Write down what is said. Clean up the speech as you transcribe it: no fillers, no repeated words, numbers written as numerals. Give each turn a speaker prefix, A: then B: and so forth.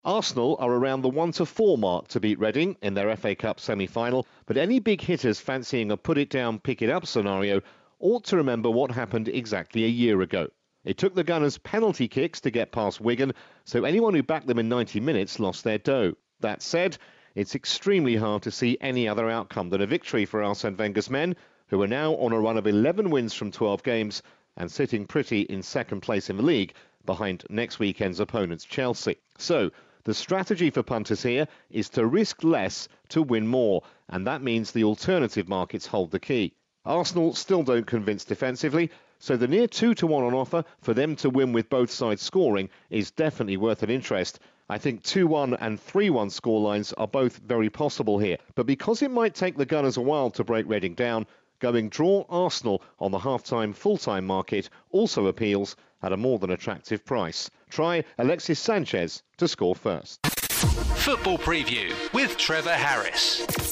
A: Arsenal are around the 1-4 mark to beat Reading in their FA Cup semi-final, but any big hitters fancying a put it down, pick it up scenario ought to remember what happened exactly a year ago. It took the Gunners penalty kicks to get past Wigan, so anyone who backed them in 90 minutes lost their dough. That said, it's extremely hard to see any other outcome than a victory for Arsene Wenger's men, who are now on a run of 11 wins from 12 games and sitting pretty in second place in the league behind next weekend's opponents Chelsea. So, the strategy for punters here is to risk less to win more, and that means the alternative markets hold the key. Arsenal still don't convince defensively, so the near 2-1 on offer for them to win with both sides scoring is definitely worth an interest. I think 2-1 and 3-1 scorelines are both very possible here, but because it might take the Gunners a while to break Reading down, going draw Arsenal on the half-time, full-time market also appeals at a more than attractive price. Try Alexis Sanchez to score first.
B: Football Preview with Trevor Harris.